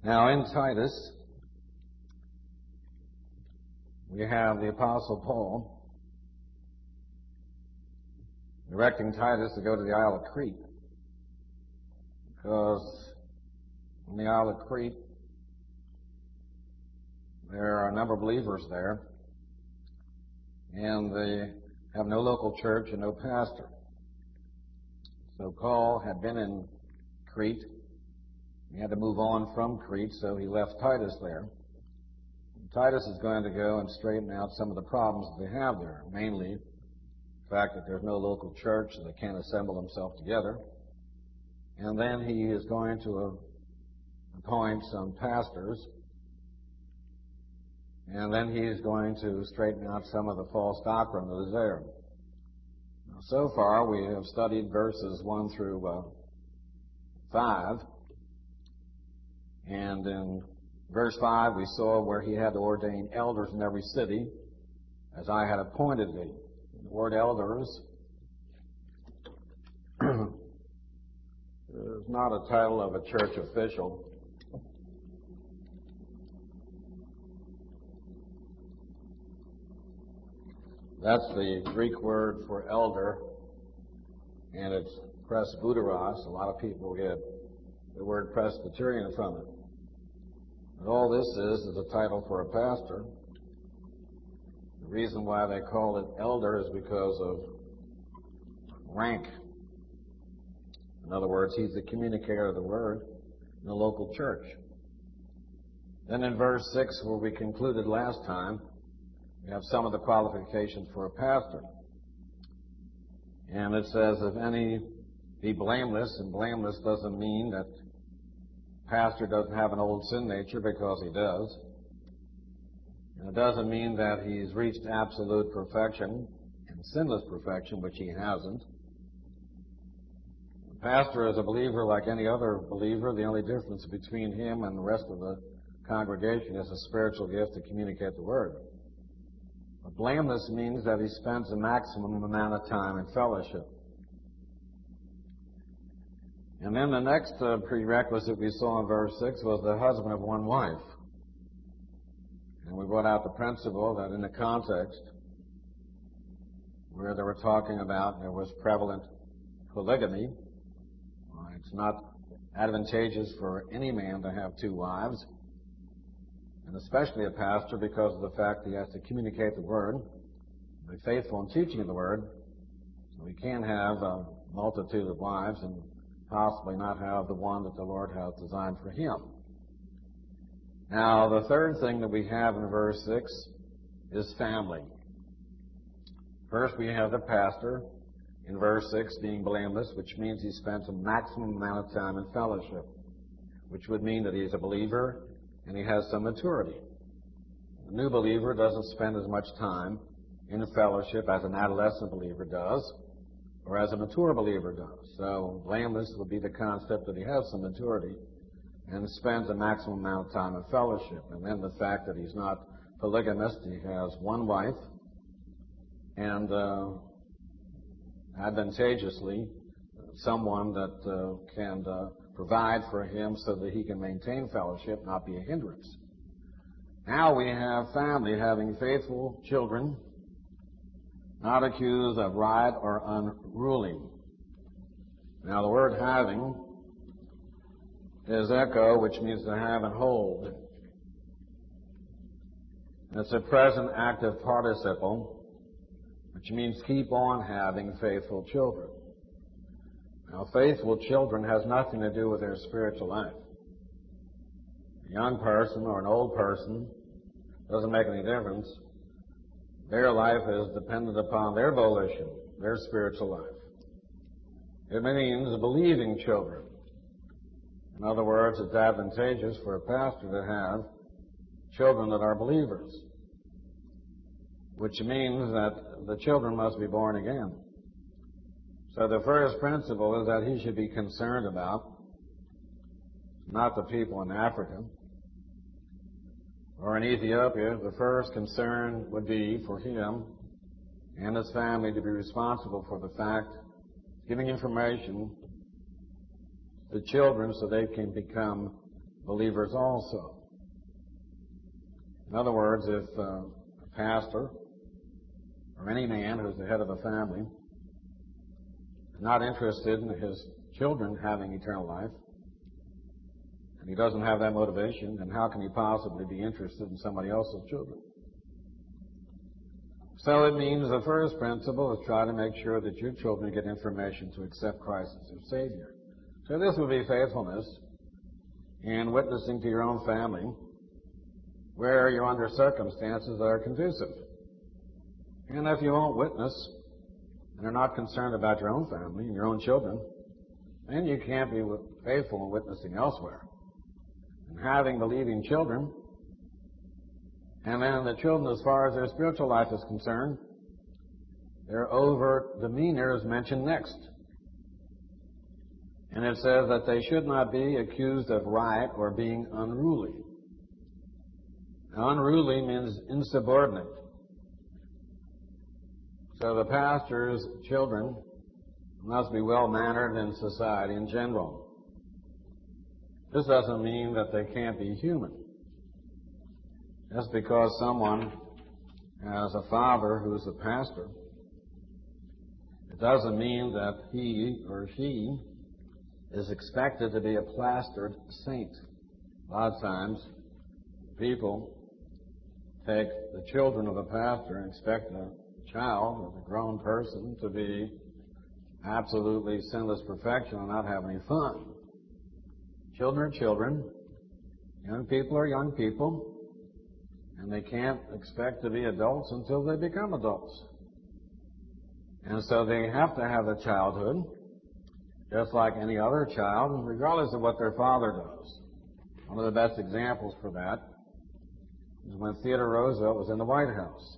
Now in Titus, we have the Apostle Paul directing Titus to go to the Isle of Crete, because on the Isle of Crete there are a number of believers there, and they have no local church and no pastor. So Paul had been in Crete. He had to move on from Crete, so he left Titus there. And Titus is going to go and straighten out some of the problems that they have there, mainly the fact that there's no local church, so they can't assemble themselves together. And then he is going to appoint some pastors, and then he is going to straighten out some of the false doctrine that is there. Now, so far, we have studied verses 1 through 5. And in verse 5, we saw where he had to ordain elders in every city, as I had appointed thee. The word elders is not a title of a church official. That's the Greek word for elder, and it's presbyteros. A lot of people get the word Presbyterian from it. But all this is a title for a pastor. The reason why they call it elder is because of rank. In other words, he's the communicator of the word in the local church. Then in verse 6, where we concluded last time, we have some of the qualifications for a pastor. And it says, if any be blameless, and blameless doesn't mean that pastor doesn't have an old sin nature, because he does. And it doesn't mean that he's reached absolute perfection and sinless perfection, which he hasn't. The pastor is a believer like any other believer. The only difference between him and the rest of the congregation is a spiritual gift to communicate the word. But blameless means that he spends a maximum amount of time in fellowship. And then the next prerequisite we saw in verse 6 was the husband of one wife. And we brought out the principle that in the context where they were talking about there was prevalent polygamy, it's not advantageous for any man to have two wives, and especially a pastor, because of the fact he has to communicate the word, be faithful in teaching the word. So he can't have a multitude of wives and possibly not have the one that the Lord has designed for him. Now, the third thing that we have in verse 6 is family. First, we have the pastor in verse 6 being blameless, which means he spends a maximum amount of time in fellowship, which would mean that he's a believer and he has some maturity. A new believer doesn't spend as much time in fellowship as an adolescent believer does, or as a mature believer does. So blameless would be the concept that he has some maturity and spends a maximum amount of time in fellowship. And then the fact that he's not polygamist, he has one wife, and advantageously someone that can provide for him so that he can maintain fellowship, not be a hindrance. Now we have family having faithful children, not accused of riot or unruly. Now the word having is echo, which means to have and hold. And it's a present active participle, which means keep on having faithful children. Now faithful children has nothing to do with their spiritual life. A young person or an old person doesn't make any difference. Their life is dependent upon their volition, their spiritual life. It means believing children. In other words, it's advantageous for a pastor to have children that are believers, which means that the children must be born again. So the first principle is that he should be concerned about not the people in Africa or in Ethiopia. The first concern would be for him and his family to be responsible for the fact, giving information to children so they can become believers also. In other words, if a pastor or any man who's the head of a family is not interested in his children having eternal life, and he doesn't have that motivation, then how can he possibly be interested in somebody else's children? So it means the first principle is try to make sure that your children get information to accept Christ as their Savior. So this would be faithfulness in witnessing to your own family where you're under circumstances that are conducive. And if you won't witness and are not concerned about your own family and your own children, then you can't be faithful in witnessing elsewhere. And having believing children, and then the children, as far as their spiritual life is concerned, their overt demeanor is mentioned next. And it says that they should not be accused of riot or being unruly. Now, unruly means insubordinate. So the pastor's children must be well-mannered in society in general. This doesn't mean that they can't be human. Just because someone has a father who's a pastor, it doesn't mean that he or she is expected to be a plastered saint. A lot of times, people take the children of a pastor and expect a child or a grown person to be absolutely sinless perfection and not have any fun. Children are children. Young people are young people. And they can't expect to be adults until they become adults. And so they have to have a childhood, just like any other child, regardless of what their father does. One of the best examples for that is when Theodore Roosevelt was in the White House.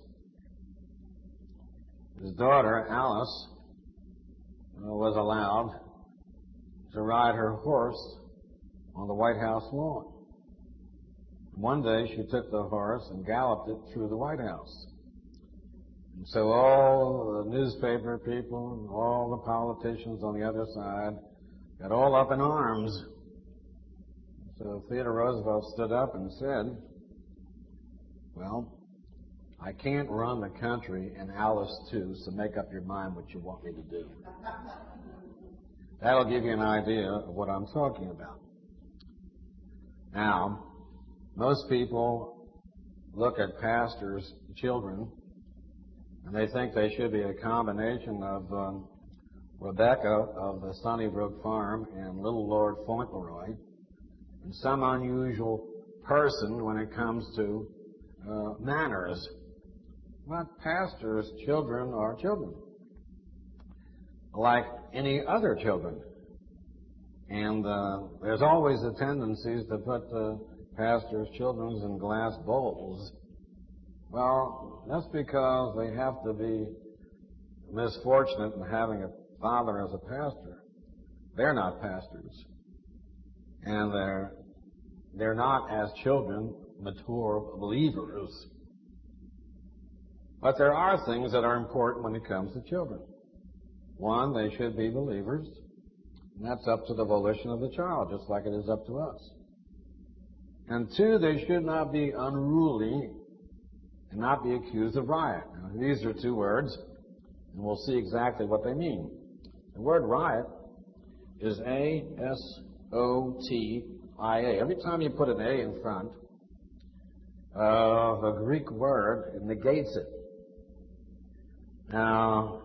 His daughter, Alice, was allowed to ride her horse on the White House lawn. One day she took the horse and galloped it through the White House. And so all the newspaper people and all the politicians on the other side got all up in arms. So Theodore Roosevelt stood up and said, "Well, I can't run the country and Alice too, so make up your mind what you want me to do." That'll give you an idea of what I'm talking about. Now, most people look at pastors' children and they think they should be a combination of Rebecca of the Sunnybrook Farm and Little Lord Fauntleroy, and some unusual person when it comes to manners. But pastors' children are children, like any other children. And there's always a tendency to put pastors' children in glass bowls. Well, that's because they have to be misfortunate in having a father as a pastor. They're not pastors. And they're not, as children, mature believers. But there are things that are important when it comes to children. One, they should be believers. And that's up to the volition of the child, just like it is up to us. And two, they should not be unruly and not be accused of riot. Now, these are two words, and we'll see exactly what they mean. The word riot is A-S-O-T-I-A. Every time you put an A in front of a Greek word, it negates it. Now,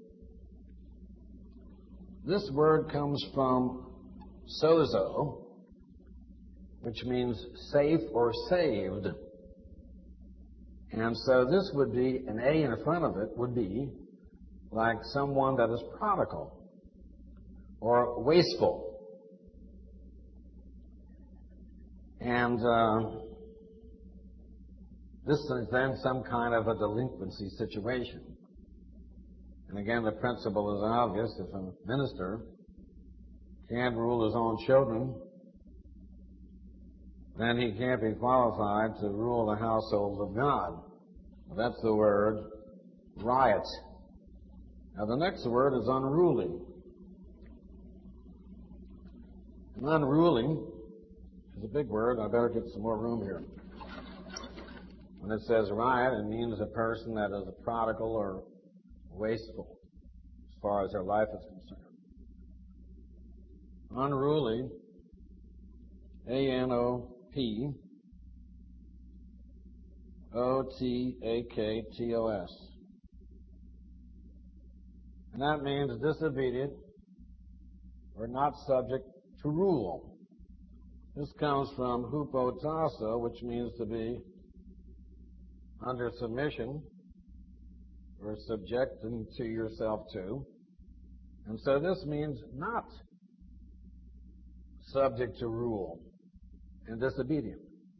this word comes from sozo, which means safe or saved. And so this would be, an A in front of it would be like someone that is prodigal or wasteful. And this is then some kind of a delinquency situation. And again, the principle is obvious. If a minister can't rule his own children, then he can't be qualified to rule the household of God. Well, that's the word riot. Now, the next word is unruly. And unruly is is a big word. I better get some more room here. When it says riot, it means a person that is a prodigal or wasteful as far as their life is concerned. Unruly, ANOPOTAKTOS. And that means disobedient or not subject to rule. This comes from hupotasso, which means to be under submission or subjecting to yourself to. And so this means not subject to rule and disobedient.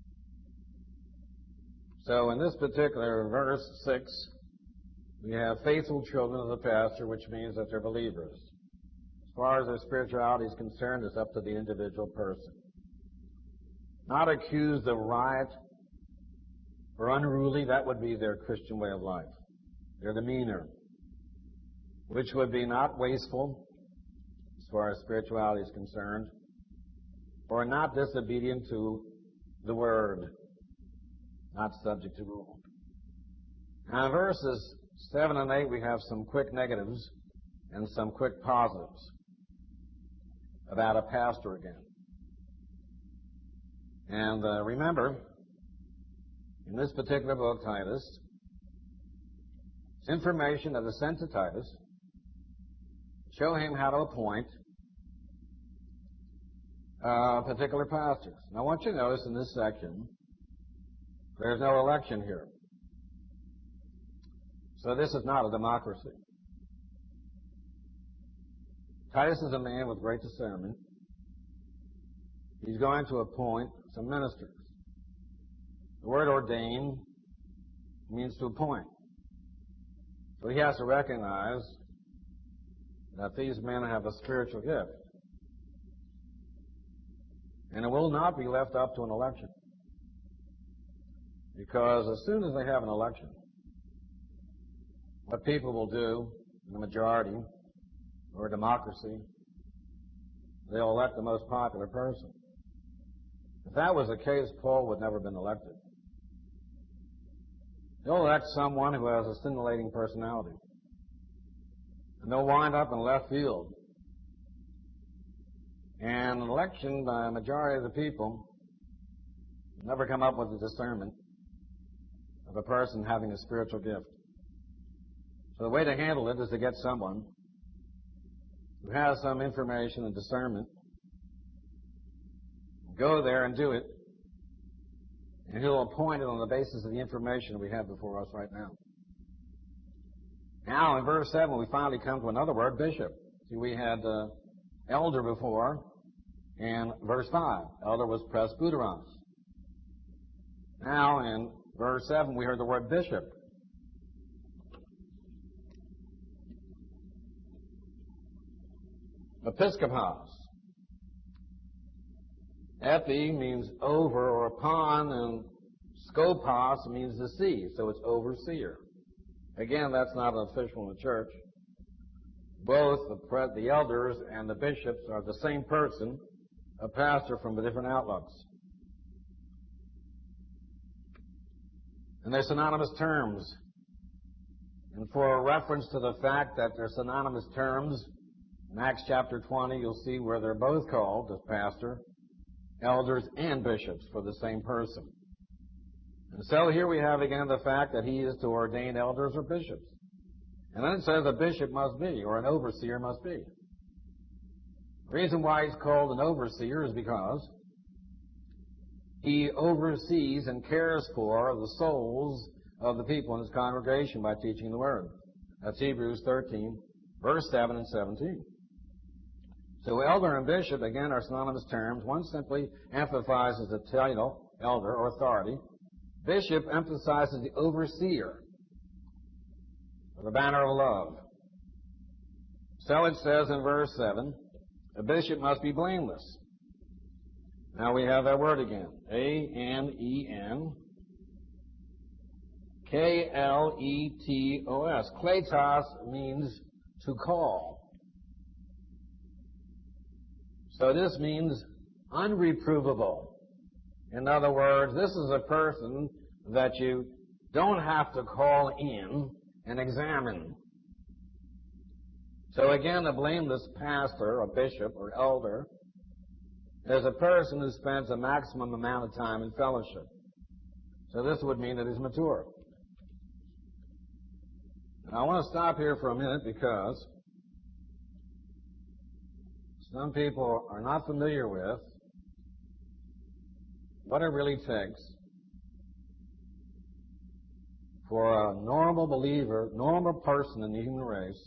So in this particular verse 6, we have faithful children of the pastor, which means that they're believers. As far as their spirituality is concerned, it's up to the individual person. Not accused of riot or unruly, that would be their Christian way of life. Their demeanor, which would be not wasteful as far as spirituality is concerned, or not disobedient to the word, not subject to rule. Now in verses 7 and 8 we have some quick negatives and some quick positives about a pastor again. And remember, in this particular book, Titus, it's information that is sent to Titus, show him how to appoint particular pastors. Now I want you to notice in this section, there's no election here. So this is not a democracy. Titus is a man with great discernment. He's going to appoint some ministers. The word ordain means to appoint. So he has to recognize that these men have a spiritual gift. And it will not be left up to an election. Because as soon as they have an election, what people will do in the majority or democracy, they'll elect the most popular person. If that was the case, Paul would never have been elected. They'll elect someone who has a scintillating personality. And they'll wind up in left field. And an election by a majority of the people never come up with the discernment of a person having a spiritual gift. So the way to handle it is to get someone who has some information and discernment, go there and do it, and he'll appoint it on the basis of the information we have before us right now. Now, in verse 7, we finally come to another word, bishop. See, we had elder before, and verse 5, elder was presbyteros. Now, in verse 7, we heard the word bishop. Episkopos. Epi means over or upon, and skopos means to see, so it's overseer. Again, that's not an official in the church. Both the elders and the bishops are the same person, a pastor from the different outlooks. And they're synonymous terms. And for a reference to the fact that they're synonymous terms, in Acts chapter 20, you'll see where they're both called, the pastor, elders, and bishops for the same person. And so here we have again the fact that he is to ordain elders or bishops. And then it says a bishop must be, or an overseer must be. The reason why he's called an overseer is because he oversees and cares for the souls of the people in his congregation by teaching the word. That's Hebrews 13, verse 7 and 17. So elder and bishop, again, are synonymous terms. One simply emphasizes the title, elder, or authority. Bishop emphasizes the overseer, or the banner of love. So it says in verse 7, a bishop must be blameless. Now we have that word again. A-N-E-N-K-L-E-T-O-S. Kletos means to call. So this means unreprovable. In other words, this is a person that you don't have to call in and examine. So again, a blameless pastor, or bishop, or elder is a person who spends a maximum amount of time in fellowship. So this would mean that he's mature. Now, I want to stop here for a minute because some people are not familiar with what it really takes for a normal believer, normal person in the human race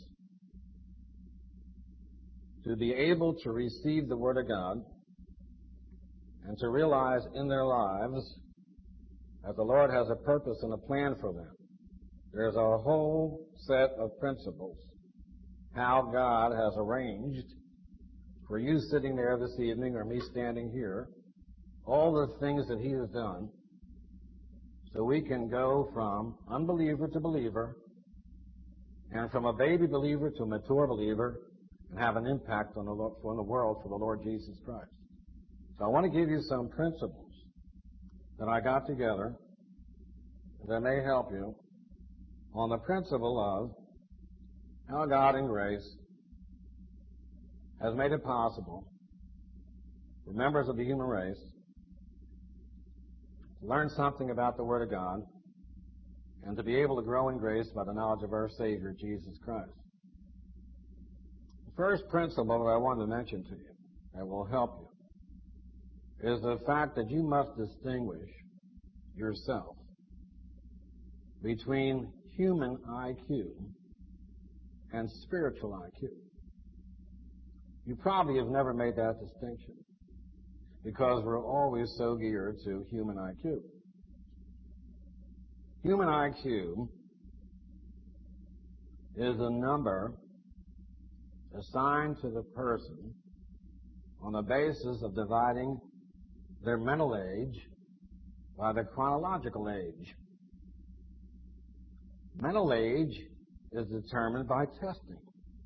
to be able to receive the Word of God and to realize in their lives that the Lord has a purpose and a plan for them. There's a whole set of principles how God has arranged for you sitting there this evening or me standing here, all the things that He has done, so we can go from unbeliever to believer and from a baby believer to a mature believer and have an impact on the world for the Lord Jesus Christ. So I want to give you some principles that I got together that may help you on the principle of how God in grace has made it possible for members of the human race to learn something about the Word of God and to be able to grow in grace by the knowledge of our Savior, Jesus Christ. The first principle that I want to mention to you that will help you is the fact that you must distinguish yourself between human IQ and spiritual IQ. You probably have never made that distinction because we're always so geared to human IQ. Human IQ is a number assigned to the person on the basis of dividing their mental age by their chronological age. Mental age is determined by testing.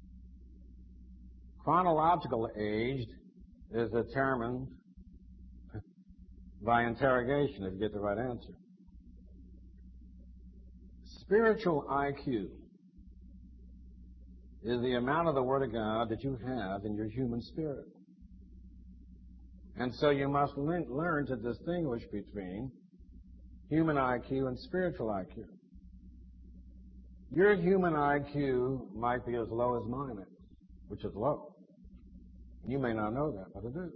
Chronological age is determined by interrogation if you get the right answer. Spiritual IQ is the amount of the Word of God that you have in your human spirit. And so you must learn to distinguish between human IQ and spiritual IQ. Your human IQ might be as low as mine is, which is low. You may not know that, but it is.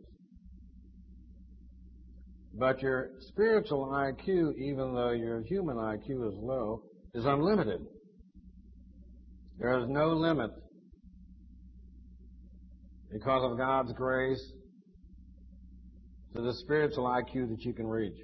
But your spiritual IQ, even though your human IQ is low, is unlimited. There is no limit because of God's grace to the spiritual IQ that you can reach.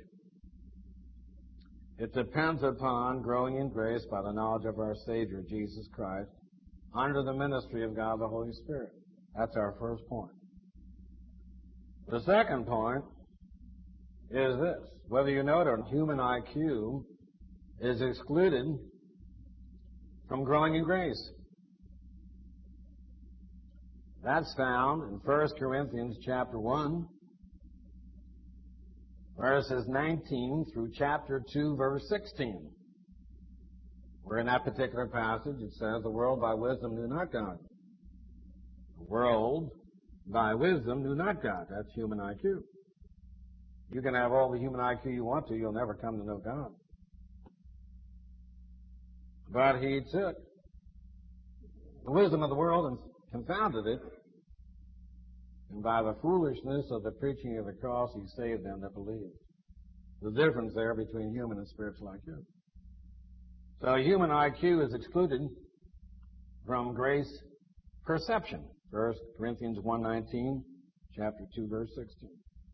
It depends upon growing in grace by the knowledge of our Savior, Jesus Christ, under the ministry of God the Holy Spirit. That's our first point. The second point is this. Whether you know it or not, human IQ is excluded from growing in grace. That's found in 1 Corinthians chapter 1, verses 19 through chapter 2, verse 16. Where in that particular passage it says, the world by wisdom knew not God. The world by wisdom knew not God. That's human IQ. You can have all the human IQ you want to, you'll never come to know God. But He took the wisdom of the world and confounded it, and by the foolishness of the preaching of the cross, He saved them that believe. The difference there between human and spiritual IQ. So human IQ is excluded from grace perception. 1 Corinthians 1:19, chapter 2, verse 16.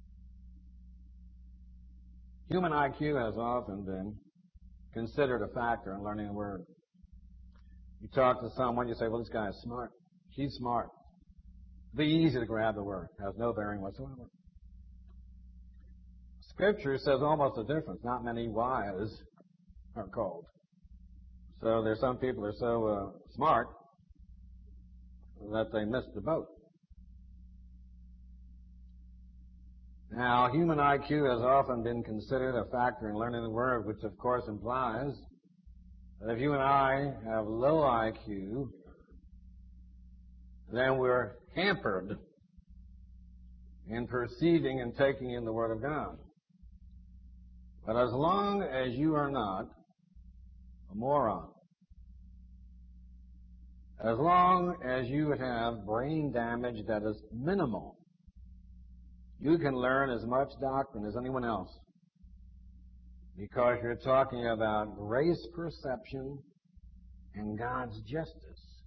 Human IQ has often been considered a factor in learning a word. You talk to someone, you say, well, this guy is smart. She's smart. It'd be easy to grab the word. It has no bearing whatsoever. Scripture says almost the difference. Not many wise are called. So there's some people that are so smart that they miss the boat. Now, human IQ has often been considered a factor in learning the Word, which of course implies that if you and I have low IQ, then we're hampered in perceiving and taking in the Word of God. But as long as you are not a moron, as long as you have brain damage that is minimal, you can learn as much doctrine as anyone else, because you're talking about grace perception and God's justice.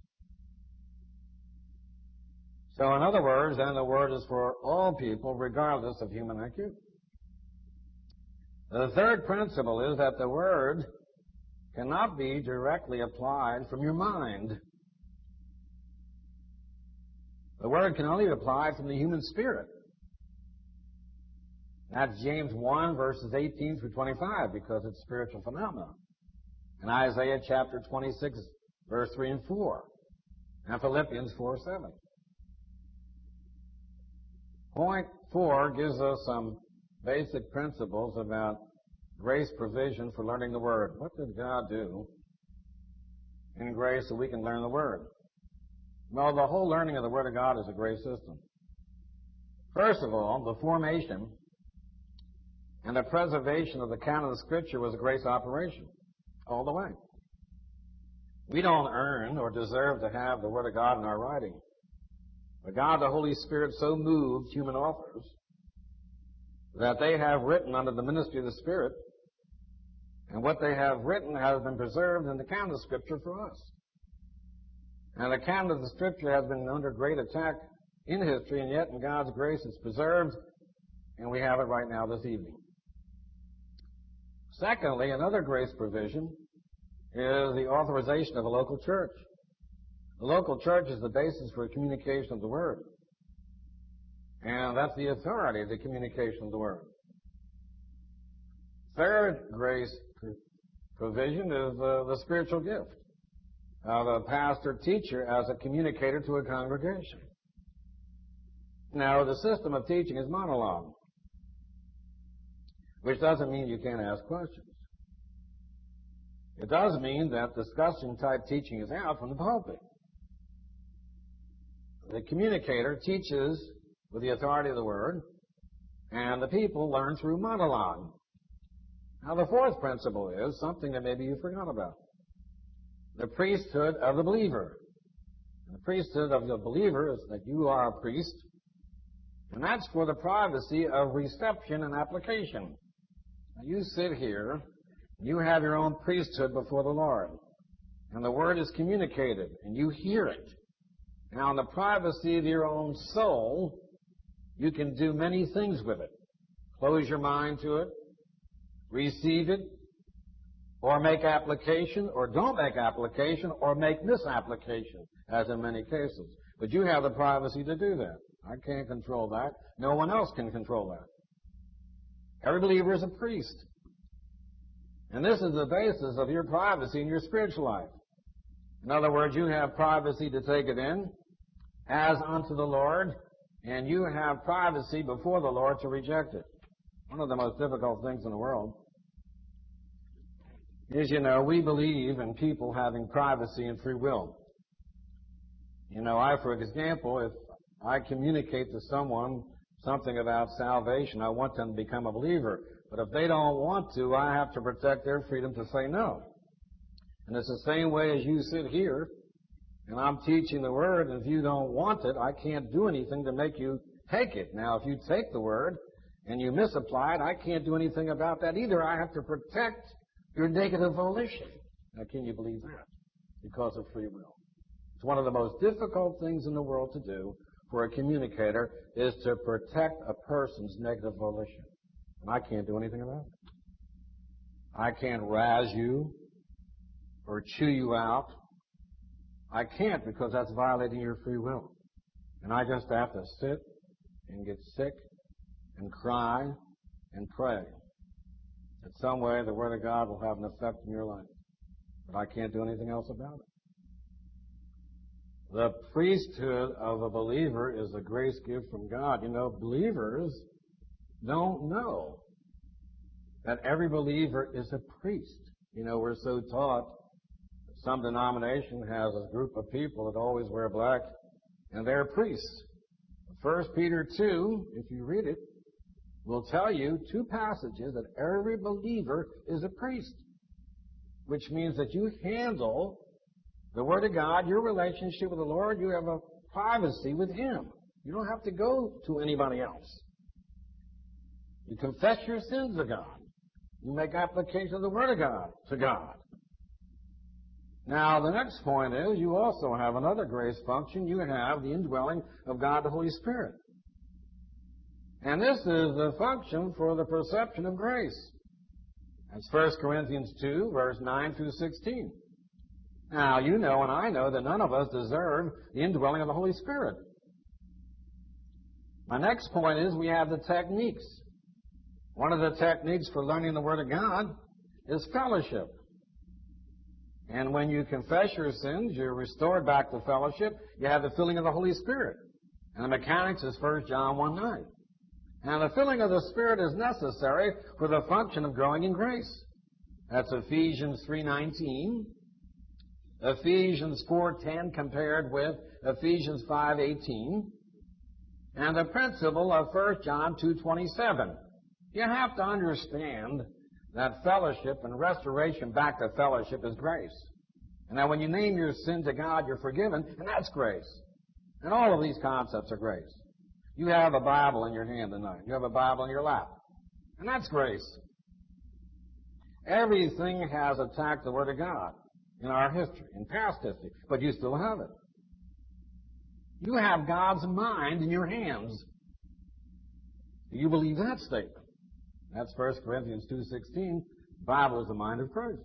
So in other words, then the Word is for all people, regardless of human IQ. The third principle is that the Word cannot be directly applied from your mind. The Word can only be applied from the human spirit. That's James 1, verses 18 through 25, because it's spiritual phenomenon. And Isaiah chapter 26, verse 3 and 4. And Philippians 4, 7. Point 4 gives us some basic principles about grace provision for learning the Word. What did God do in grace so we can learn the Word? Well, the whole learning of the Word of God is a grace system. First of all, the formation and the preservation of the canon of Scripture was a grace operation all the way. We don't earn or deserve to have the Word of God in our writing. But God, the Holy Spirit, so moved human authors that they have written under the ministry of the Spirit, and what they have written has been preserved in the canon of Scripture for us. And the canon of the Scripture has been under great attack in history, and yet in God's grace it's preserved, and we have it right now this evening. Secondly, another grace provision is the authorization of a local church. The local church is the basis for communication of the Word. And that's the authority of the communication of the Word. Third grace provision is the spiritual gift of a pastor-teacher as a communicator to a congregation. Now, the system of teaching is monologue, which doesn't mean you can't ask questions. It does mean that discussion-type teaching is out from the pulpit. The communicator teaches with the authority of the Word, and the people learn through monologue. Now, the fourth principle is something that maybe you forgot about. The priesthood of the believer. And the priesthood of the believer is that you are a priest, and that's for the privacy of reception and application. Now, you sit here, you have your own priesthood before the Lord, and the Word is communicated, and you hear it. Now, in the privacy of your own soul, you can do many things with it. Close your mind to it, receive it, or make application, or don't make application, or make misapplication, as in many cases. But you have the privacy to do that. I can't control that. No one else can control that. Every believer is a priest. And this is the basis of your privacy in your spiritual life. In other words, you have privacy to take it in as unto the Lord, and you have privacy before the Lord to reject it. One of the most difficult things in the world is, we believe in people having privacy and free will. For example, if I communicate to someone something about salvation, I want them to become a believer. But if they don't want to, I have to protect their freedom to say no. And it's the same way as you sit here, and I'm teaching the Word, and if you don't want it, I can't do anything to make you take it. Now, if you take the Word and you misapply it, I can't do anything about that either. I have to protect your negative volition. Now, can you believe that? Because of free will. It's one of the most difficult things in the world to do for a communicator is to protect a person's negative volition. And I can't do anything about it. I can't razz you or chew you out. I can't, because that's violating your free will. And I just have to sit and get sick and cry and pray that some way the Word of God will have an effect in your life. But I can't do anything else about it. The priesthood of a believer is a grace gift from God. Believers don't know that every believer is a priest. You know, we're so taught. Some denomination has a group of people that always wear black, and they're priests. 1 Peter 2, if you read it, will tell you two passages that every believer is a priest, which means that you handle the Word of God, your relationship with the Lord. You have a privacy with Him. You don't have to go to anybody else. You confess your sins to God. You make application of the Word of God to God. Now, the next point is you also have another grace function. You have the indwelling of God the Holy Spirit. And this is the function for the perception of grace. That's 1 Corinthians 2, verse 9 through 16. Now, you know and I know that none of us deserve the indwelling of the Holy Spirit. My next point is we have the techniques. One of the techniques for learning the Word of God is fellowship. And when you confess your sins, you're restored back to fellowship. You have the filling of the Holy Spirit. And the mechanics is 1 John 1:9. And the filling of the Spirit is necessary for the function of growing in grace. That's Ephesians 3:19. Ephesians 4:10 compared with Ephesians 5:18. And the principle of 1 John 2:27. You have to understand that fellowship and restoration back to fellowship is grace. And that when you name your sin to God, you're forgiven, and that's grace. And all of these concepts are grace. You have a Bible in your hand tonight. You have a Bible in your lap. And that's grace. Everything has attacked the Word of God in our history, in past history, but you still have it. You have God's mind in your hands. Do you believe that statement? That's 1 Corinthians 2:16. The Bible is the mind of Christ.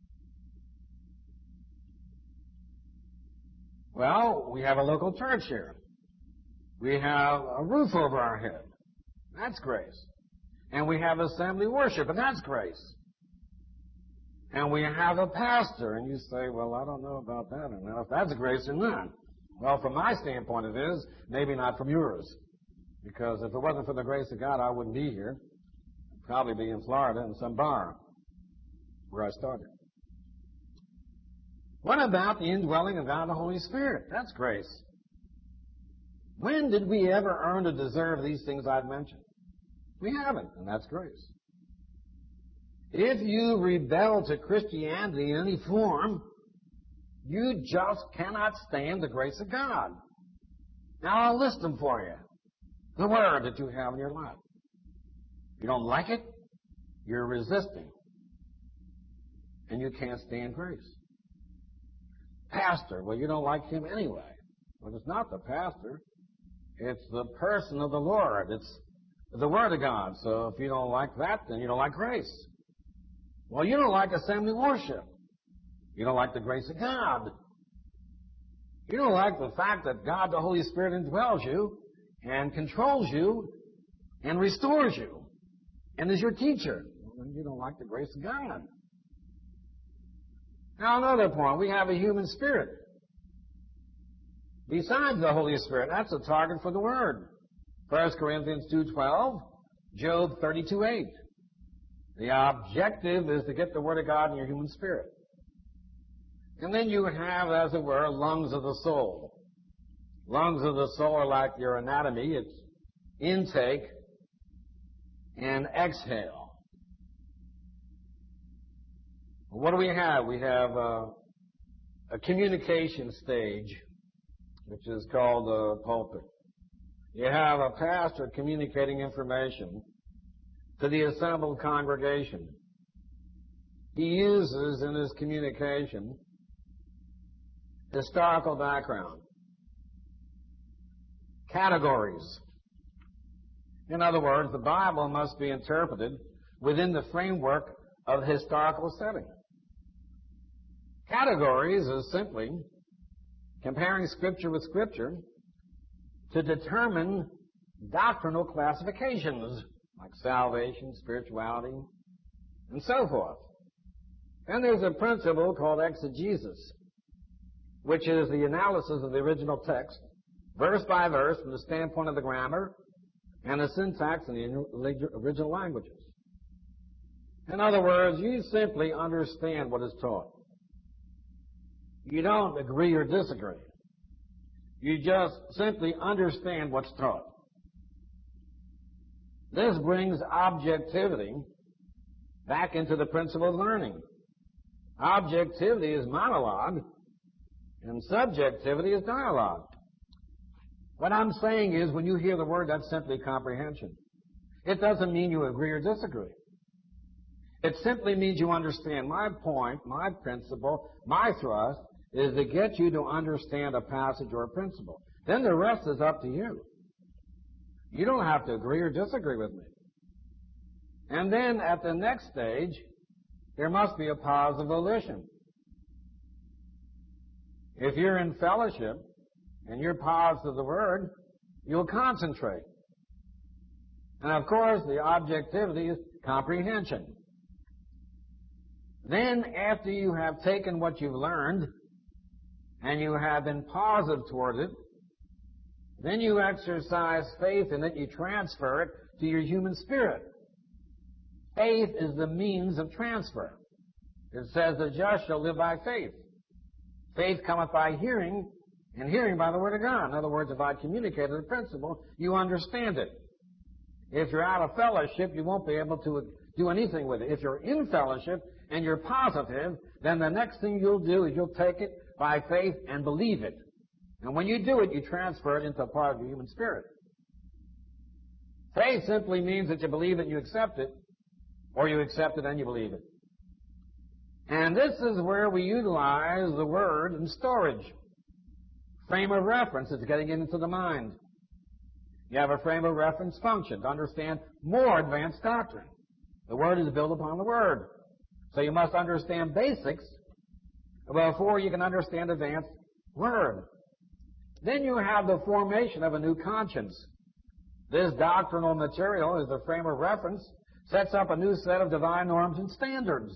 Well, we have a local church here. We have a roof over our head. That's grace. And we have assembly worship, and that's grace. And we have a pastor, and you say, well, I don't know about that, and if that's grace or not. Well, from my standpoint it is, maybe not from yours. Because if it wasn't for the grace of God, I wouldn't be here. I'd probably be in Florida in some bar where I started. What about the indwelling of God the Holy Spirit? That's grace. When did we ever earn or deserve these things I've mentioned? We haven't, and that's grace. If you rebel to Christianity in any form, you just cannot stand the grace of God. Now, I'll list them for you. The Word that you have in your life. If you don't like it, you're resisting. And you can't stand grace. Pastor, well, you don't like him anyway. Well, it's not the pastor. It's the person of the Lord. It's the Word of God. So if you don't like that, then you don't like grace. Well, you don't like assembly worship. You don't like the grace of God. You don't like the fact that God, the Holy Spirit, indwells you and controls you and restores you and is your teacher. Well, then you don't like the grace of God. Now, another point, we have a human spirit. Besides the Holy Spirit, that's a target for the Word. 1 Corinthians 2:12, Job 32:8. The objective is to get the Word of God in your human spirit. And then you have, as it were, lungs of the soul. Lungs of the soul are like your anatomy. It's intake and exhale. What do we have? We have a communication stage, which is called the pulpit. You have a pastor communicating information to the assembled congregation. He uses in his communication historical background, categories. In other words, the Bible must be interpreted within the framework of the historical setting. Categories is simply comparing Scripture with Scripture to determine doctrinal classifications like salvation, spirituality, and so forth. And there's a principle called exegesis, which is the analysis of the original text, verse by verse, from the standpoint of the grammar and the syntax in the original languages. In other words, you simply understand what is taught. You don't agree or disagree. You just simply understand what's taught. This brings objectivity back into the principle of learning. Objectivity is monologue, and subjectivity is dialogue. What I'm saying is, when you hear the word, that's simply comprehension. It doesn't mean you agree or disagree. It simply means you understand. My point, my principle, my thrust is to get you to understand a passage or a principle. Then the rest is up to you. You don't have to agree or disagree with me. And then at the next stage, there must be a positive volition. If you're in fellowship and you're positive of the word, you'll concentrate. And of course, the objectivity is comprehension. Then, after you have taken what you've learned and you have been positive toward it, then you exercise faith in it, you transfer it to your human spirit. Faith is the means of transfer. It says the just shall live by faith. Faith cometh by hearing, and hearing by the word of God. In other words, if I communicated the principle, you understand it. If you're out of fellowship, you won't be able to do anything with it. If you're in fellowship and you're positive, then the next thing you'll do is you'll take it by faith and believe it. And when you do it, you transfer it into a part of your human spirit. Faith simply means that you believe it and you accept it, or you accept it and you believe it. And this is where we utilize the word in storage. Frame of reference is getting it into the mind. You have a frame of reference function to understand more advanced doctrine. The word is built upon the word. So you must understand basics before you can understand advanced word. Then you have the formation of a new conscience. This doctrinal material is the frame of reference, sets up a new set of divine norms and standards.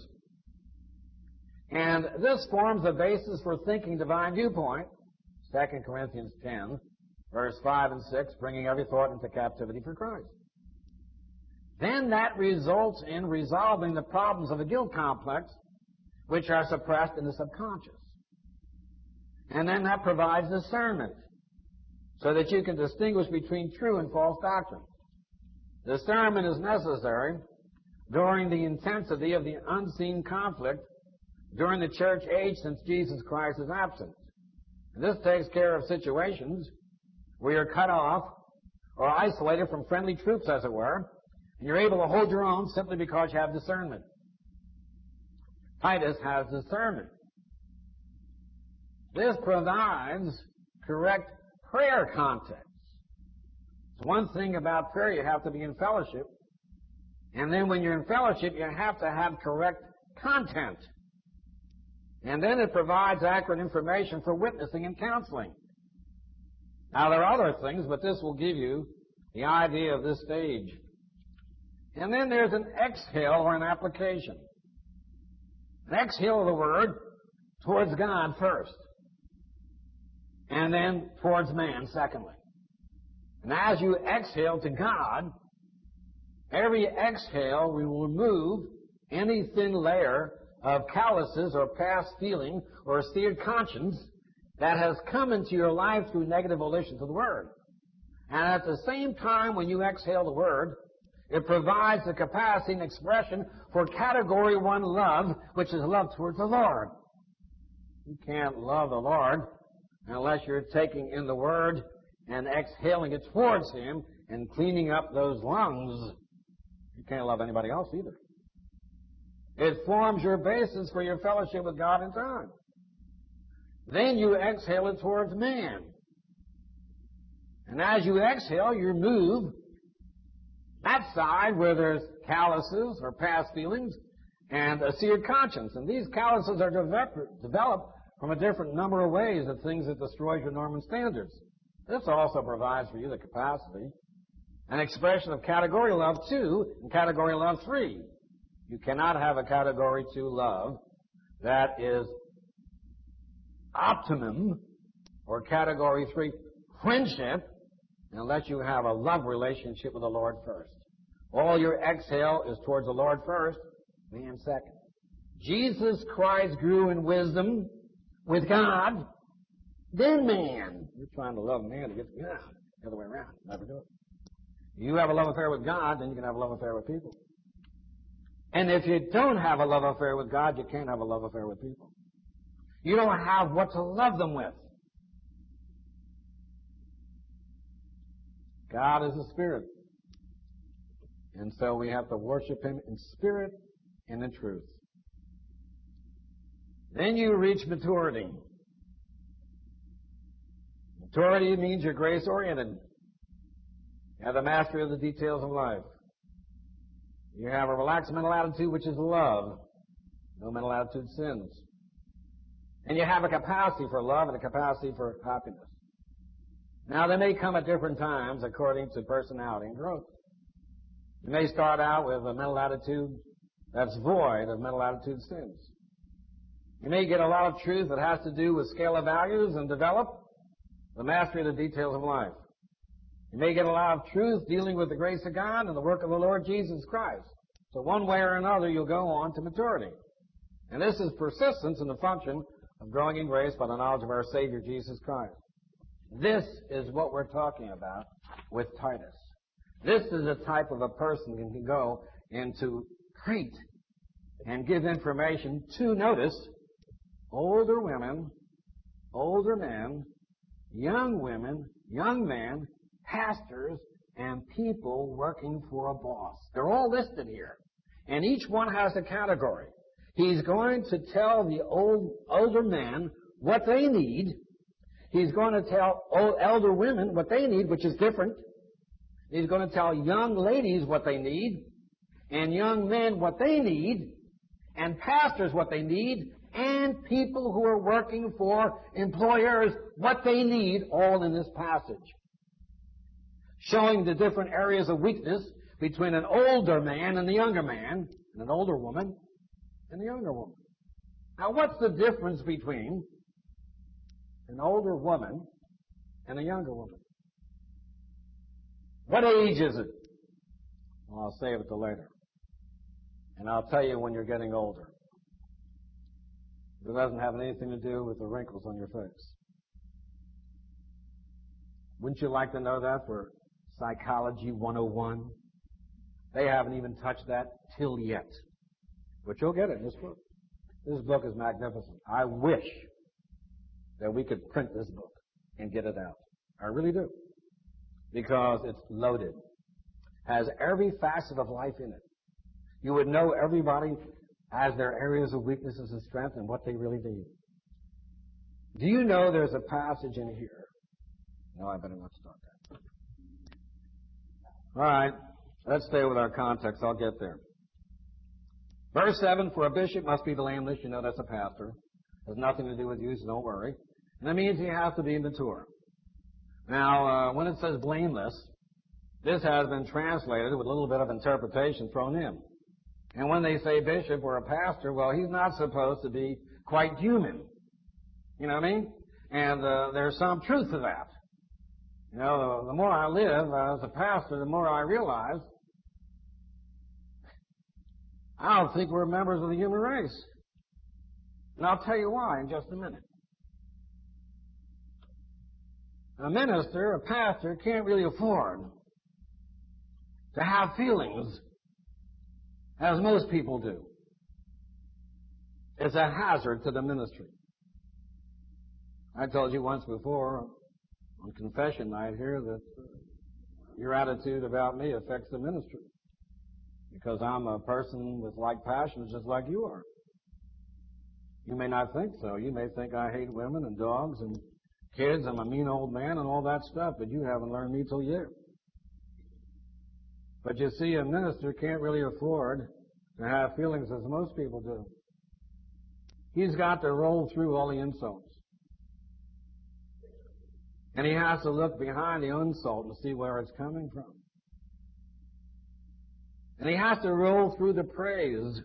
And this forms the basis for thinking divine viewpoint, 2 Corinthians 10, verse 5 and 6, bringing every thought into captivity for Christ. Then that results in resolving the problems of the guilt complex, which are suppressed in the subconscious. And then that provides discernment, so that you can distinguish between true and false doctrine. Discernment is necessary during the intensity of the unseen conflict during the church age since Jesus Christ is absent. And this takes care of situations where you're cut off or isolated from friendly troops, as it were, and you're able to hold your own simply because you have discernment. Titus has discernment. This provides correct prayer context. It's one thing about prayer, you have to be in fellowship. And then when you're in fellowship, you have to have correct content. And then it provides accurate information for witnessing and counseling. Now, there are other things, but this will give you the idea of this stage. And then there's an exhale or an application. An exhale of the word towards God first, and then towards man secondly. And as you exhale to God, every exhale will remove any thin layer of calluses or past feeling or seared conscience that has come into your life through negative volitions of the Word. And at the same time, when you exhale the Word, it provides the capacity and expression for Category 1 love, which is love towards the Lord. You can't love the Lord unless you're taking in the Word and exhaling it towards Him and cleaning up those lungs. You can't love anybody else either. It forms your basis for your fellowship with God in time. Then you exhale it towards man. And as you exhale, you move that side where there's calluses or past feelings and a seared conscience. And these calluses are developed from a different number of ways of things that destroys your norm and standards. This also provides for you the capacity, an expression of Category Love 2 and Category Love 3. You cannot have a Category 2 love that is optimum or Category 3 friendship unless you have a love relationship with the Lord first. All your exhale is towards the Lord first, man second. Jesus Christ grew in wisdom with God, then man. You're trying to love man to get to God. The other way around. Never do it. You have a love affair with God, then you can have a love affair with people. And if you don't have a love affair with God, you can't have a love affair with people. You don't have what to love them with. God is a spirit. And so we have to worship Him in spirit and in truth. Then you reach maturity. Maturity means you're grace-oriented. You have the mastery of the details of life. You have a relaxed mental attitude, which is love. No mental attitude sins. And you have a capacity for love and a capacity for happiness. Now, they may come at different times according to personality and growth. You may start out with a mental attitude that's void of mental attitude sins. You may get a lot of truth that has to do with scale of values and develop the mastery of the details of life. You may get a lot of truth dealing with the grace of God and the work of the Lord Jesus Christ. So one way or another, you'll go on to maturity. And this is persistence in the function of growing in grace by the knowledge of our Savior, Jesus Christ. This is what we're talking about with Titus. This is a type of a person who can go into Crete and give information to, notice, older women, older men, young women, young men, pastors, and people working for a boss. They're all listed here. And each one has a category. He's going to tell the older men what they need. He's going to tell elder women what they need, which is different. He's going to tell young ladies what they need, and young men what they need, and pastors what they need, and people who are working for employers what they need, all in this passage. Showing the different areas of weakness between an older man and the younger man, and an older woman and the younger woman. Now, what's the difference between an older woman and a younger woman? What age is it? Well, I'll save it till later. And I'll tell you when you're getting older. It doesn't have anything to do with the wrinkles on your face. Wouldn't you like to know that for Psychology 101? They haven't even touched that till yet. But you'll get it in this book. This book is magnificent. I wish that we could print this book and get it out. I really do. Because it's loaded. Has every facet of life in it. You would know everybody has their areas of weaknesses and strength and what they really need. Do you know there's a passage in here? No, I better not start that. All right. Let's stay with our context. I'll get there. Verse 7, for a bishop must be blameless. You know that's a pastor. Has nothing to do with you, so don't worry. And that means he has to be mature. Now, when it says blameless, this has been translated with a little bit of interpretation thrown in. And when they say bishop or a pastor, well, he's not supposed to be quite human. You know what I mean? And there's some truth to that. You know, the more I live as a pastor, the more I realize I don't think we're members of the human race. And I'll tell you why in just a minute. A minister, a pastor, can't really afford to have feelings as most people do. It's a hazard to the ministry. I told you once before on confession night here that your attitude about me affects the ministry because I'm a person with like passions just like you are. You may not think so. You may think I hate women and dogs and kids. I'm a mean old man and all that stuff, but you haven't learned me till yet. But you see, a minister can't really afford to have feelings as most people do. He's got to roll through all the insults. And he has to look behind the insult and see where it's coming from. And he has to roll through the praise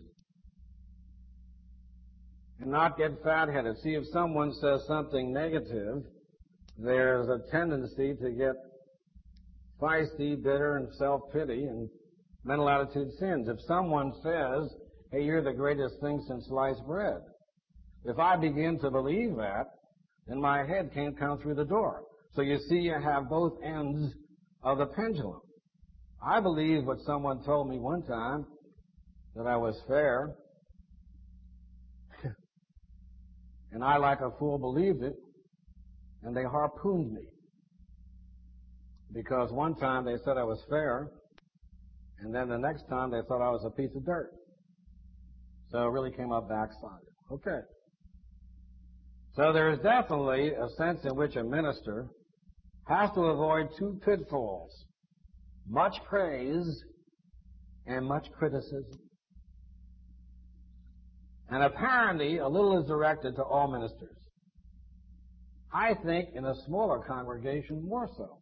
and not get fat-headed. See, if someone says something negative, there's a tendency to get feisty, bitter, and self-pity and mental attitude sins. If someone says, hey, you're the greatest thing since sliced bread, if I begin to believe that, then my head can't come through the door. So you see, you have both ends of the pendulum. I believe what someone told me one time, that I was fair, and I, like a fool, believed it, and they harpooned me. Because one time they said I was fair, and then the next time they thought I was a piece of dirt. So it really came up backsided. Okay. So there is definitely a sense in which a minister has to avoid two pitfalls: much praise and much criticism. And apparently, a little is directed to all ministers. I think in a smaller congregation more so.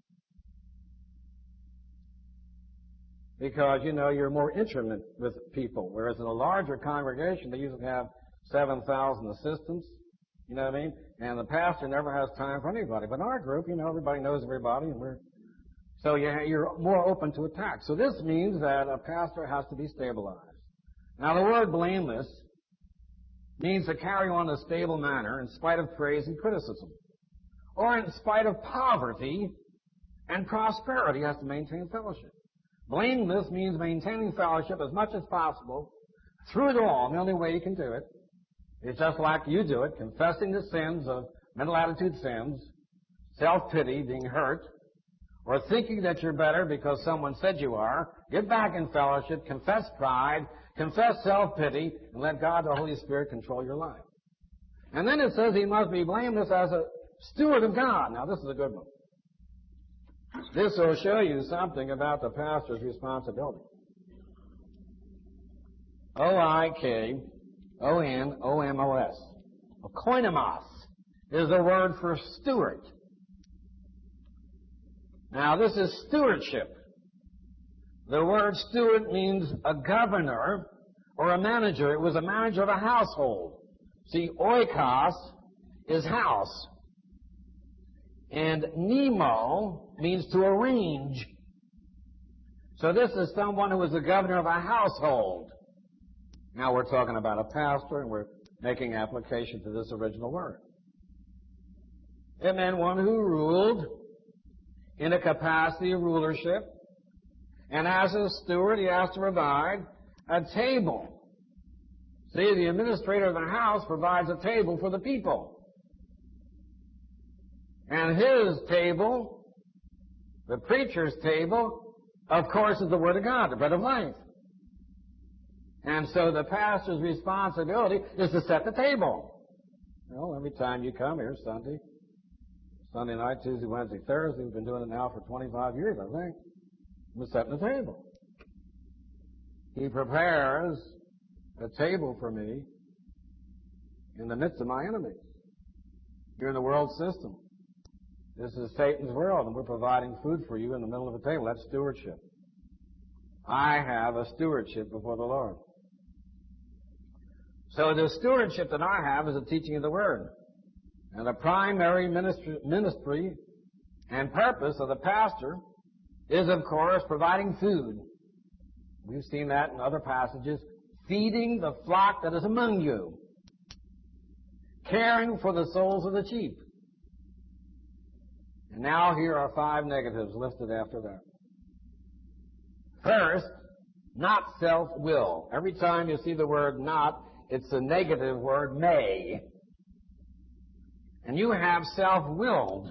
Because, you're more intimate with people, whereas in a larger congregation, they usually have 7,000 assistants, you know what I mean? And the pastor never has time for anybody. But in our group, everybody knows everybody, and so you're more open to attack. So this means that a pastor has to be stabilized. Now, the word blameless means to carry on in a stable manner in spite of praise and criticism, or in spite of poverty and prosperity, has to maintain fellowship. Blameless means maintaining fellowship as much as possible through it all. The only way you can do it is just like you do it, confessing the sins of mental attitude sins, self-pity, being hurt, or thinking that you're better because someone said you are. Get back in fellowship, confess pride, confess self-pity, and let God, the Holy Spirit, control your life. And then it says he must be blameless as a steward of God. Now, this is a good one. This will show you something about the pastor's responsibility. Oikonomos. Koinamos is the word for steward. Now, this is stewardship. The word steward means a governor or a manager. It was a manager of a household. See, oikos is house. And nemo means to arrange. So this is someone who is the governor of a household. Now we're talking about a pastor, and we're making application to this original word. It meant one who ruled in a capacity of rulership. And as a steward, he has to provide a table. See, the administrator of the house provides a table for the people. And his table, the preacher's table, of course, is the Word of God, the bread of life. And so the pastor's responsibility is to set the table. Every time you come here, Sunday night, Tuesday, Wednesday, Thursday, we've been doing it now for 25 years, I think. We're setting the table. He prepares a table for me in the midst of my enemies. You're in the world system. This is Satan's world, and we're providing food for you in the middle of the table. That's stewardship. I have a stewardship before the Lord. So the stewardship that I have is the teaching of the Word. And the primary ministry and purpose of the pastor is, of course, providing food. We've seen that in other passages. Feeding the flock that is among you. Caring for the souls of the sheep. And now here are 5 negatives listed after that. First, not self-will. Every time you see the word not, it's a negative word, may. And you have self-willed.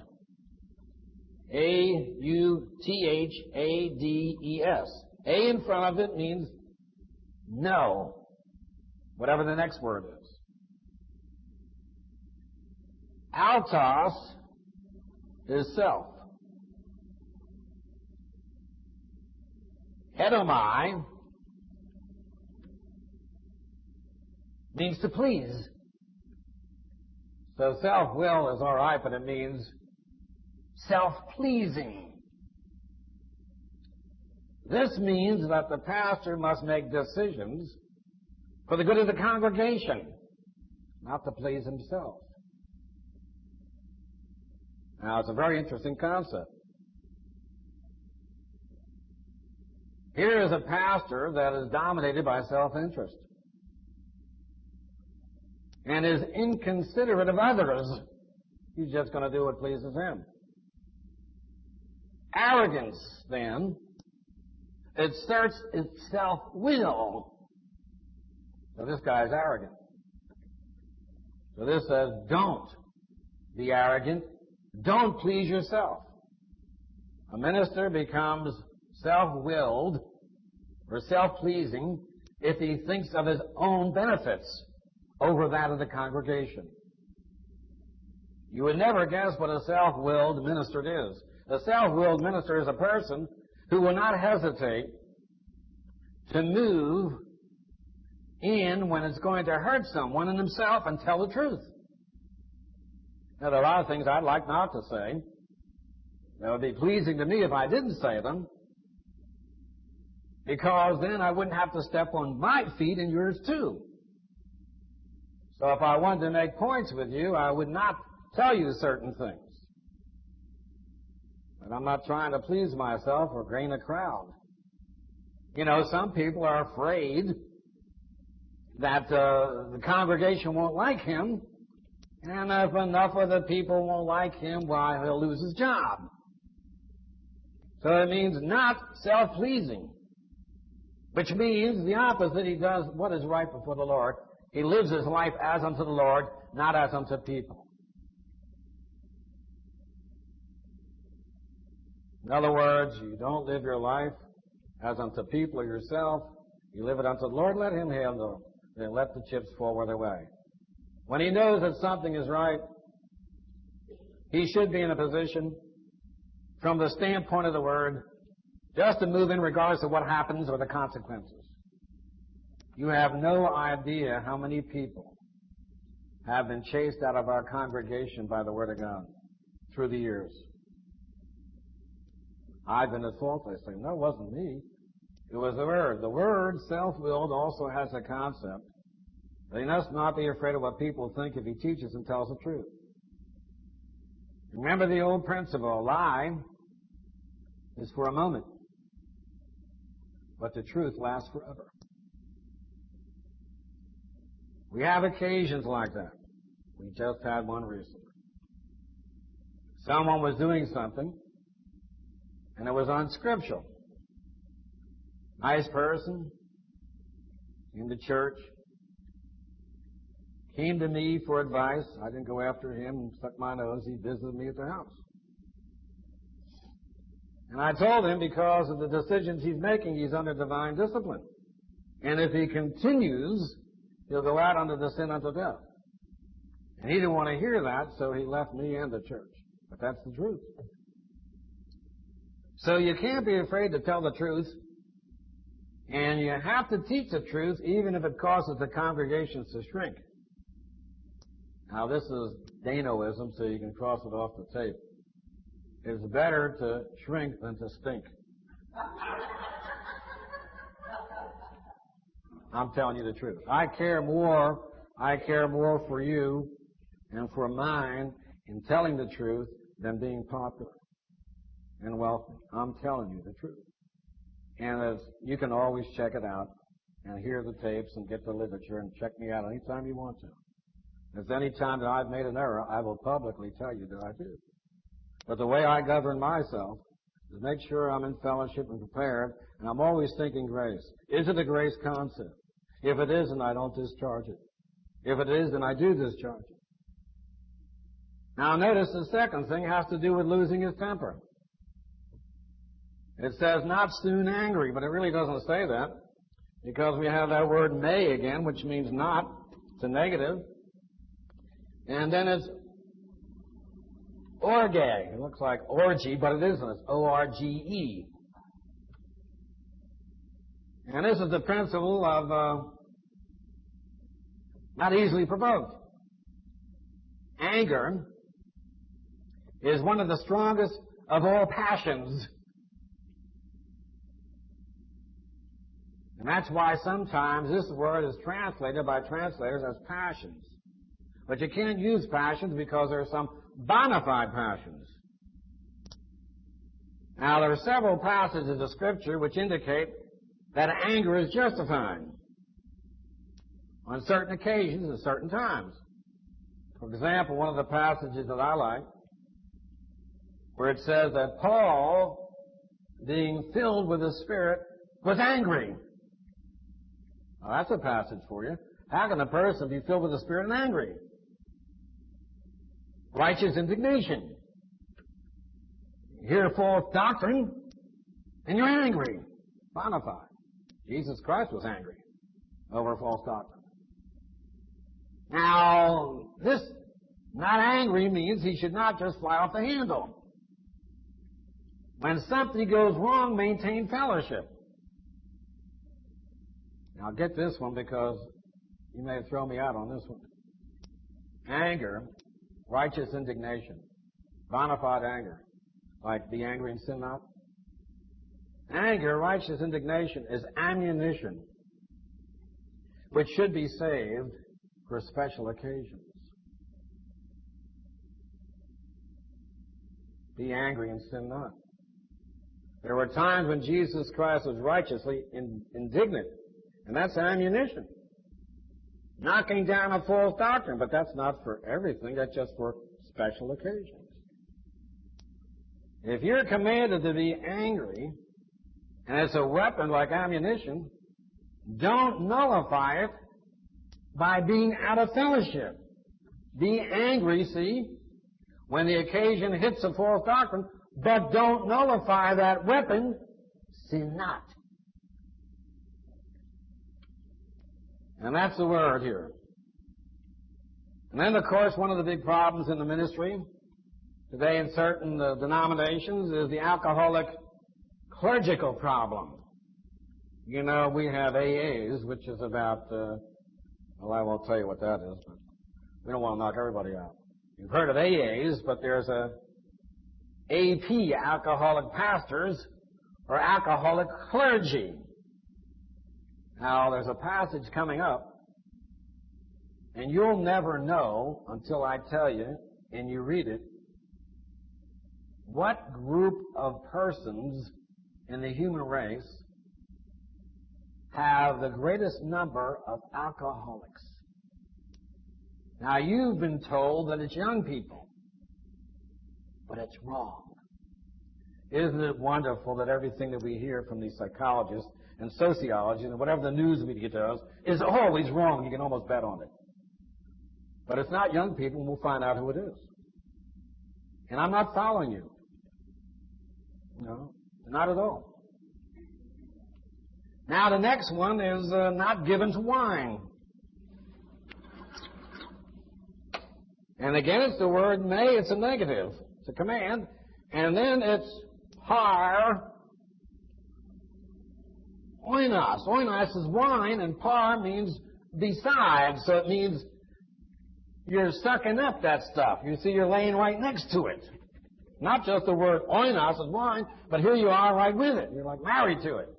A-U-T-H-A-D-E-S. A in front of it means no, whatever the next word is. Autos is self. Edomai means to please. So self-will is all right, but it means self-pleasing. This means that the pastor must make decisions for the good of the congregation, not to please himself. Now, it's a very interesting concept. Here is a pastor that is dominated by self-interest and is inconsiderate of others. He's just going to do what pleases him. Arrogance, then, asserts its self-will. So this guy's arrogant. So this says, don't be arrogant. Don't please yourself. A minister becomes self-willed or self-pleasing if he thinks of his own benefits over that of the congregation. You would never guess what a self-willed minister is. A self-willed minister is a person who will not hesitate to move in when it's going to hurt someone and himself and tell the truth. Now, there are a lot of things I'd like not to say that would be pleasing to me if I didn't say them, because then I wouldn't have to step on my feet and yours too. So if I wanted to make points with you, I would not tell you certain things. But I'm not trying to please myself or gain a crowd. You know, some people are afraid that the congregation won't like him, and if enough of the people won't like him, why, he'll lose his job. So it means not self-pleasing, which means the opposite. He does what is right before the Lord. He lives his life as unto the Lord, not as unto people. In other words, you don't live your life as unto people or yourself. You live it unto the Lord. Let him handle it. Then let the chips fall where they may. When he knows that something is right, he should be in a position, from the standpoint of the Word, just to move in regardless of what happens or the consequences. You have no idea how many people have been chased out of our congregation by the Word of God through the years. I've been at fault. I say, no, it wasn't me. It was the Word. The Word, self-willed, also has a concept. He must not be afraid of what people think if he teaches and tells the truth. Remember the old principle, a lie is for a moment, but the truth lasts forever. We have occasions like that. We just had one recently. Someone was doing something, and it was unscriptural. Nice person in the church came to me for advice. I didn't go after him and stuck my nose. He visited me at the house. And I told him because of the decisions he's making, he's under divine discipline. And if he continues, he'll go out under the sin unto death. And he didn't want to hear that, so he left me and the church. But that's the truth. So you can't be afraid to tell the truth. And you have to teach the truth even if it causes the congregations to shrink. Now, this is Danoism, so you can cross it off the tape. It's better to shrink than to stink. I'm telling you the truth. I care more for you and for mine in telling the truth than being popular and wealthy. I'm telling you the truth. And as you can always check it out and hear the tapes and get the literature and check me out anytime you want to. If any time that I've made an error, I will publicly tell you that I did. But the way I govern myself is make sure I'm in fellowship and prepared, and I'm always thinking grace. Is it a grace concept? If it isn't, I don't discharge it. If it is, then I do discharge it. Now notice the second thing has to do with losing his temper. It says not soon angry, but it really doesn't say that, because we have that word may again, which means not. It's a negative. And then it's orge. It looks like orgy, but it isn't. It's O-R-G-E. And this is the principle of not easily provoked. Anger is one of the strongest of all passions. And that's why sometimes this word is translated by translators as passions. But you can't use passions because there are some bona fide passions. Now, there are several passages of Scripture which indicate that anger is justified on certain occasions and certain times. For example, one of the passages that I like, where it says that Paul, being filled with the Spirit, was angry. Well, that's a passage for you. How can a person be filled with the Spirit and angry? Righteous indignation. You hear false doctrine, and you're angry. Bona fide. Jesus Christ was angry over false doctrine. Now, this not angry means he should not just fly off the handle. When something goes wrong, maintain fellowship. Now, get this one because you may throw me out on this one. Anger, righteous indignation, bona fide anger, like be angry and sin not. Anger, righteous indignation is ammunition which should be saved for special occasions. Be angry and sin not. There were times when Jesus Christ was righteously indignant, and that's ammunition. Knocking down a false doctrine, but that's not for everything, that's just for special occasions. If you're commanded to be angry, and it's a weapon like ammunition, don't nullify it by being out of fellowship. Be angry, see, when the occasion hits a false doctrine, but don't nullify that weapon. Sin not. And that's the word here. And then, of course, one of the big problems in the ministry today in certain denominations is the alcoholic clerical problem. You know, we have AAs, which is about, well, I won't tell you what that is, but we don't want to knock everybody out. You've heard of AAs, but there's a AP, alcoholic pastors, or alcoholic clergy. Now, there's a passage coming up, and you'll never know until I tell you and you read it, what group of persons in the human race have the greatest number of alcoholics. Now, you've been told that it's young people, but it's wrong. Isn't it wonderful that everything that we hear from these psychologists and sociologists and whatever the news media does is always wrong? You can almost bet on it. But it's not young people, and we'll find out who it is. And I'm not following you. No, not at all. Now, the next one is not given to wine. And again, it's the word may. It's a negative. It's a command. And then it's par oinos. Oinos is wine, and par means besides. So it means you're sucking up that stuff. You see, you're laying right next to it. Not just the word oinos is wine, but here you are right with it. You're like married to it.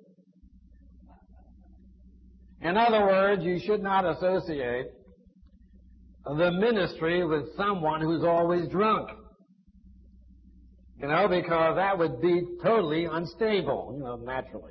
In other words, you should not associate the ministry with someone who's always drunk. You know, because that would be totally unstable, you know, naturally.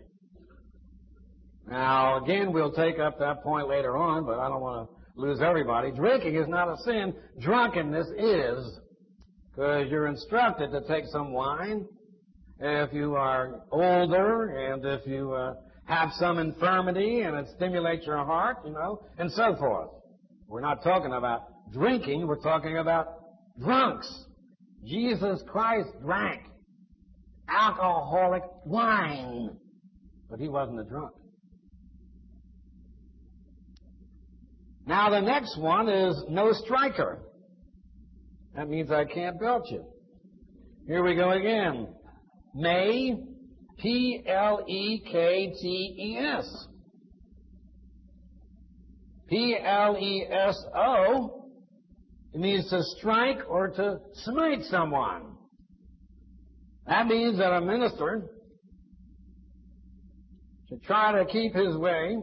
Now, again, we'll take up that point later on, but I don't want to lose everybody. Drinking is not a sin. Drunkenness is. Because you're instructed to take some wine if you are older and if you have some infirmity and it stimulates your heart, you know, and so forth. We're not talking about drinking. We're talking about drunks. Jesus Christ drank alcoholic wine, but he wasn't a drunk. Now, the next one is no striker. That means I can't belt you. Here we go again. May, P-L-E-K-T-E-S. P-L-E-S-O, it means to strike or to smite someone. That means that a minister should try to keep his way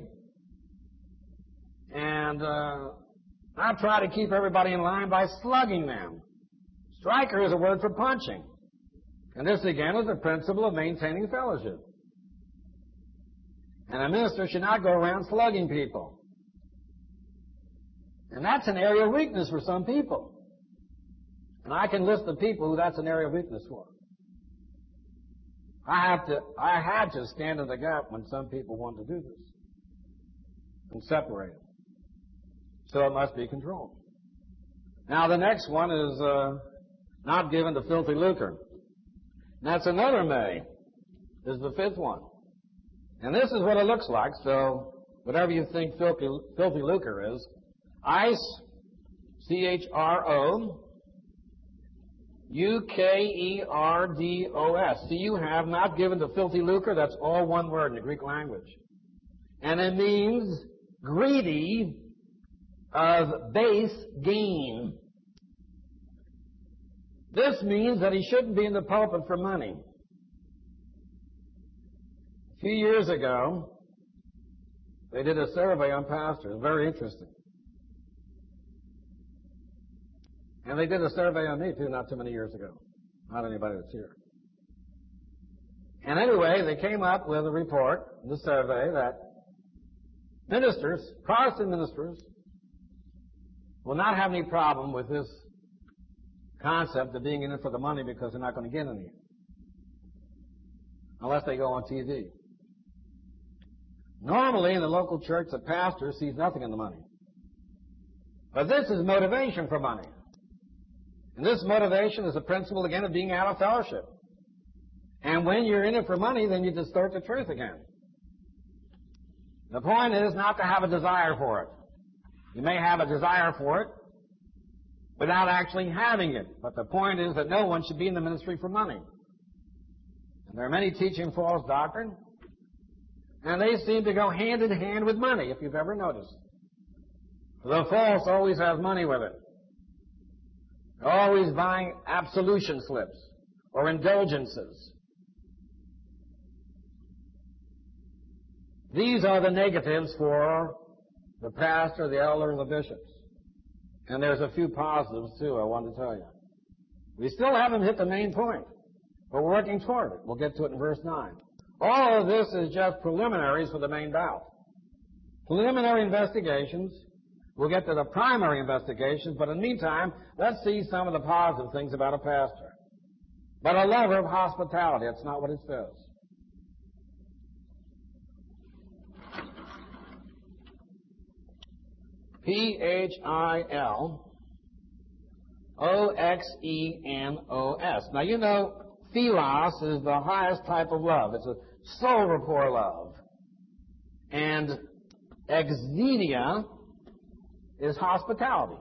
and not try to keep everybody in line by slugging them. Striker is a word for punching. And this, again, is the principle of maintaining fellowship. And a minister should not go around slugging people. And that's an area of weakness for some people. And I can list the people who that's an area of weakness for. I had to stand in the gap when some people want to do this and separate it. So it must be controlled. Now the next one is not given to filthy lucre. That's another May. This is the fifth one. And this is what it looks like. So whatever you think filthy lucre is, ICE, CHRO, UKERDOS. See, you have not given to filthy lucre. That's all one word in the Greek language. And it means greedy of base gain. This means that he shouldn't be in the pulpit for money. A few years ago, they did a survey on pastors. Very interesting. And they did a survey on me, too, not too many years ago. Not anybody that's here. And anyway, they came up with a report, the survey, that ministers, Protestant ministers, will not have any problem with this concept of being in it for the money because they're not going to get any. Unless they go on TV. Normally, in the local church, the pastor sees nothing in the money. But this is motivation for money. And this motivation is the principle, again, of being out of fellowship. And when you're in it for money, then you distort the truth again. The point is not to have a desire for it. You may have a desire for it without actually having it. But the point is that no one should be in the ministry for money. And there are many teaching false doctrine, and they seem to go hand in hand with money, if you've ever noticed. The false always has money with it. They're always buying absolution slips or indulgences. These are the negatives for the pastor, the elder, and the bishops. And there's a few positives, too, I want to tell you. We still haven't hit the main point, but we're working toward it. We'll get to it in verse 9. All of this is just preliminaries for the main bout. Preliminary investigations. We'll get to the primary investigations, but in the meantime, let's see some of the positive things about a pastor. But a lover of hospitality, that's not what it says. P-H-I-L-O-X-E-N-O-S. Now, you know, philos is the highest type of love. It's a soul rapport love. And exenia is hospitality.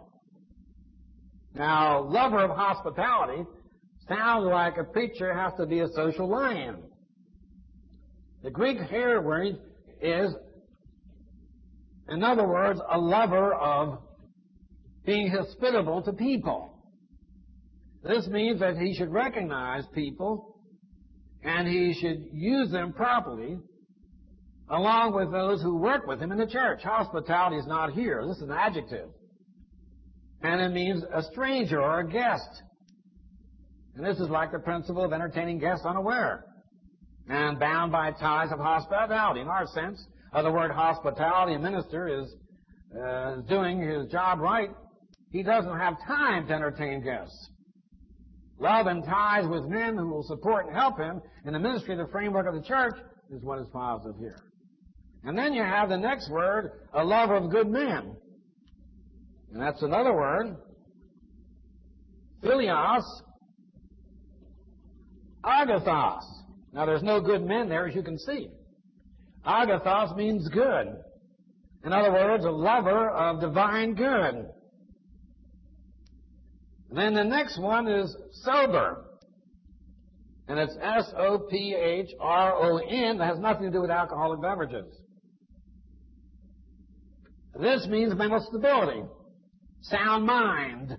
Now, lover of hospitality sounds like a preacher has to be a social lion. The Greek here word is, in other words, a lover of being hospitable to people. This means that he should recognize people and he should use them properly along with those who work with him in the church. Hospitality is not here. This is an adjective. And it means a stranger or a guest. And this is like the principle of entertaining guests unaware and bound by ties of hospitality. In our sense, the word hospitality, a minister is doing his job right. He doesn't have time to entertain guests. Love and ties with men who will support and help him in the ministry of the framework of the church is what is positive here. And then you have the next word, a lover of good men. And that's another word, philios, agathos. Now there's no good men there, as you can see. Agathos means good. In other words, a lover of divine good. And then the next one is sober. And it's S-O-P-H-R-O-N. That has nothing to do with alcoholic beverages. This means mental stability, sound mind.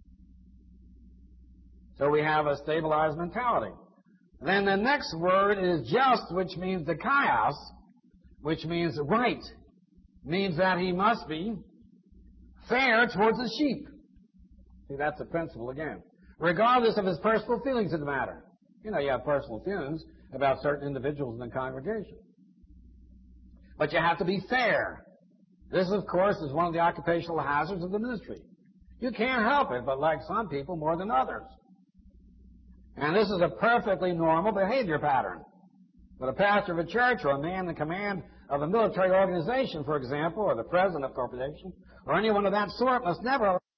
So we have a stabilized mentality. Then the next word is just, which means dikaios, which means right. Means that he must be fair towards the sheep. See, that's the principle again. Regardless of his personal feelings in the matter. You know, you have personal feelings about certain individuals in the congregation. But you have to be fair. This, of course, is one of the occupational hazards of the ministry. You can't help it but like some people more than others. And this is a perfectly normal behavior pattern. But a pastor of a church or a man in command of a military organization, for example, or the president of a corporation, or anyone of that sort must never